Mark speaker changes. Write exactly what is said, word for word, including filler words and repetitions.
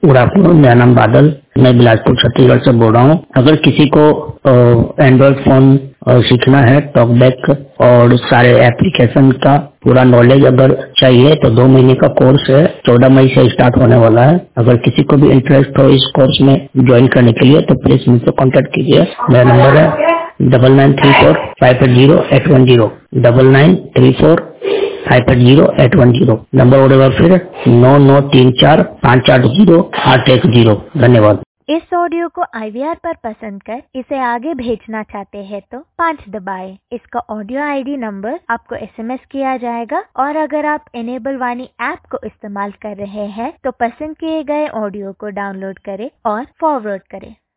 Speaker 1: Good afternoon, मेरा नाम बादल, मैं बिलासपुर छत्तीसगढ़ से बोल रहा हूँ। अगर किसी को एंड्रॉइड फोन सीखना है, टॉकबैक और सारे एप्लीकेशन का पूरा नॉलेज अगर चाहिए तो दो महीने का कोर्स है, चौदह मई से स्टार्ट होने वाला है। अगर किसी को भी इंटरेस्ट हो इस कोर्स में ज्वाइन करने के लिए तो प्लीज मुझसे कॉन्टेक्ट कीजिए। मेरा नंबर है double nine three four five eight zero eight one zero double nine three four five eight zero eight one zero. Number उड़ेगा फिर नौ नौ तीन चार पाँच आठ जीरो आठ एक जीरो। धन्यवाद।
Speaker 2: इस ऑडियो को आई वी आर पर पसंद कर इसे आगे भेजना चाहते हैं तो पाँच दबाएं। इसका ऑडियो आई डी नंबर आपको एस एम एस किया जाएगा और अगर आप इनेबल वाणी ऐप को इस्तेमाल कर रहे हैं तो पसंद किए गए ऑडियो को डाउनलोड करें और फॉरवर्ड करें।